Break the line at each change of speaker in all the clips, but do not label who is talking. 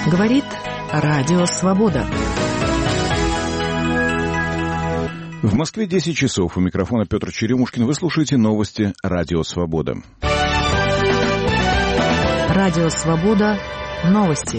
Говорит Радио Свобода.
В Москве 10 часов. У микрофона Петр Черемушкин. Вы слушаете новости Радио Свобода.
Радио Свобода. Новости.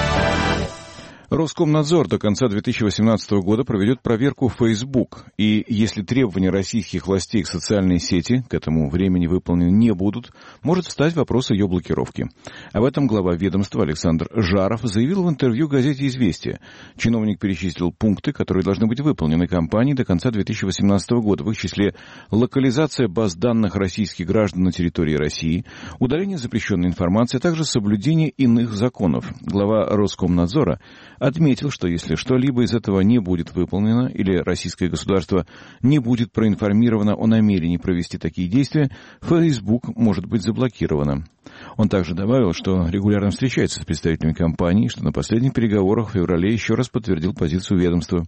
Роскомнадзор до конца 2018 года проведет проверку Facebook. И если требования российских властей к социальной сети к этому времени выполнены не будут, может встать вопрос ее блокировки. Об этом глава ведомства Александр Жаров заявил в интервью газете «Известия». Чиновник перечислил пункты, которые должны быть выполнены компанией до конца 2018 года. В их числе локализация баз данных российских граждан на территории России, удаление запрещенной информации, а также соблюдение иных законов. Глава Роскомнадзора отметил, что если что-либо из этого не будет выполнено или российское государство не будет проинформировано о намерении провести такие действия, Facebook может быть заблокировано. Он также добавил, что регулярно встречается с представителями компании, что на последних переговорах в феврале еще раз подтвердил позицию ведомства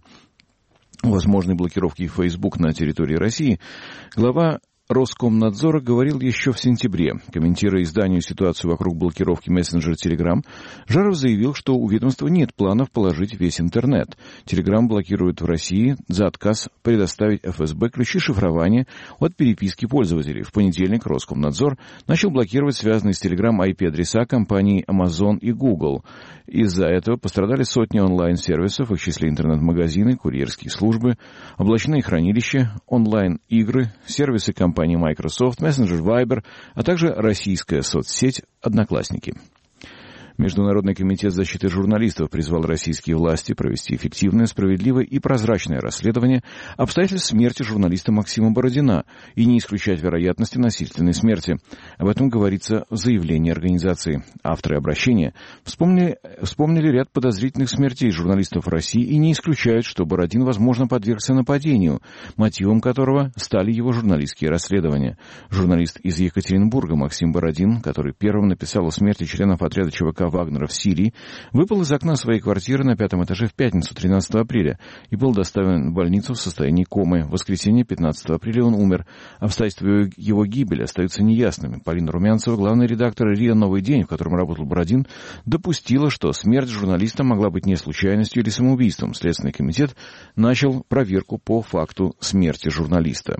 о возможной блокировке Facebook на территории России. Глава Роскомнадзора говорил еще в сентябре. Комментируя изданию ситуацию вокруг блокировки мессенджера Telegram, Жаров заявил, что у ведомства нет планов положить весь интернет. Telegram блокирует в России за отказ предоставить ФСБ ключи шифрования от переписки пользователей. В понедельник Роскомнадзор начал блокировать связанные с Telegram IP-адреса компаний Amazon и Google. Из-за этого пострадали сотни онлайн-сервисов, в их числе интернет-магазины, курьерские службы, облачные хранилища, онлайн-игры, сервисы компании Microsoft, мессенджер Viber, а также российская соцсеть «Одноклассники». Международный комитет защиты журналистов призвал российские власти провести эффективное, справедливое и прозрачное расследование обстоятельств смерти журналиста Максима Бородина и не исключать вероятности насильственной смерти. Об этом говорится в заявлении организации. Авторы обращения вспомнили ряд подозрительных смертей журналистов в России и не исключают, что Бородин, возможно, подвергся нападению, мотивом которого стали его журналистские расследования. Журналист из Екатеринбурга Максим Бородин, который первым написал о смерти членов отряда ЧВК Вагнера в Сирии, выпал из окна своей квартиры на 5-м этаже в пятницу, 13 апреля, и был доставлен в больницу в состоянии комы. В воскресенье, 15 апреля, он умер. Обстоятельства его гибели остаются неясными. Полина Румянцева, главный редактор РИА «Новый день», в котором работал Бородин, допустила, что смерть журналиста могла быть не случайностью или самоубийством. Следственный комитет начал проверку по факту смерти журналиста.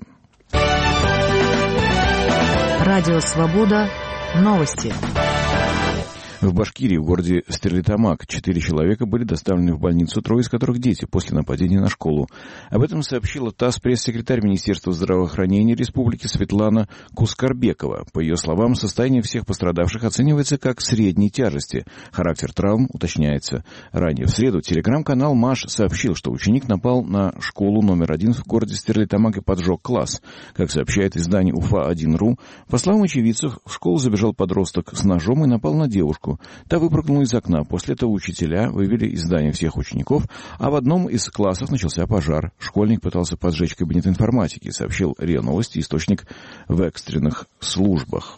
Радио «Свобода». Новости.
В Башкирии, в городе Стерлитамак, 4 человека были доставлены в больницу, 3 из которых дети, после нападения на школу. Об этом сообщила ТАСС пресс-секретарь Министерства здравоохранения Республики Светлана Кускарбекова. По ее словам, состояние всех пострадавших оценивается как средней тяжести. Характер травм уточняется. Ранее в среду телеграм-канал МАШ сообщил, что ученик напал на школу номер 1 в городе Стерлитамак и поджег класс. Как сообщает издание Уфа-1.ру, по словам очевидцев, в школу забежал подросток с ножом и напал на девушку. Та выпрыгнула из окна. После этого учителя вывели из здания всех учеников, а в одном из классов начался пожар. Школьник пытался поджечь кабинет информатики, сообщил РИА Новости, источник в экстренных службах.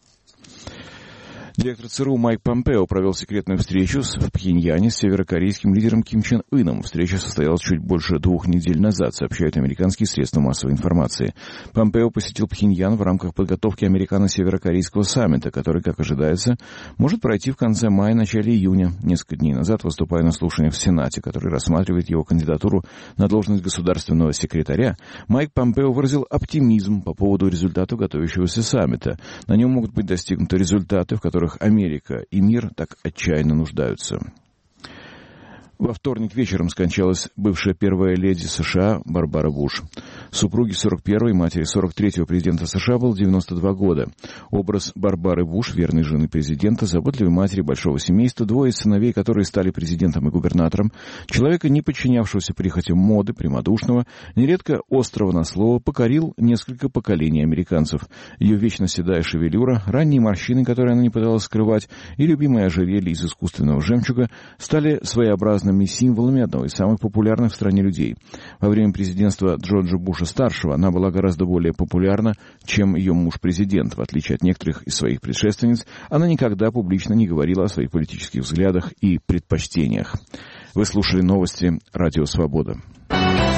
Директор ЦРУ Майк Помпео провел секретную встречу в Пхеньяне с северокорейским лидером Ким Чен Ыном. Встреча состоялась чуть больше 2 недель назад, сообщают американские средства массовой информации. Помпео посетил Пхеньян в рамках подготовки американо-северокорейского саммита, который, как ожидается, может пройти в конце мая, начале июня. Несколько дней назад, выступая на слушаниях в Сенате, который рассматривает его кандидатуру на должность государственного секретаря, Майк Помпео выразил оптимизм по поводу результатов готовящегося саммита. На нем могут быть достигнуты результаты, в которых Америка и мир так отчаянно нуждаются. Во вторник вечером скончалась бывшая первая леди США Барбара Буш. Супруге 41-й и матери 43-го президента США был 92 года. Образ Барбары Буш, верной жены президента, заботливой матери большого семейства, 2 сыновей, которые стали президентом и губернатором, человека, не подчинявшегося прихотям моды, прямодушного, нередко острого на слово, покорил несколько поколений американцев. Ее вечно седая шевелюра, ранние морщины, которые она не пыталась скрывать, и любимое ожерелье из искусственного жемчуга стали своеобразными символами одного из самых популярных в стране людей. Во время президентства Джорджа Буша-старшего она была гораздо более популярна, чем ее муж-президент. В отличие от некоторых из своих предшественниц, она никогда публично не говорила о своих политических взглядах и предпочтениях. Вы слушали новости «Радио Свобода».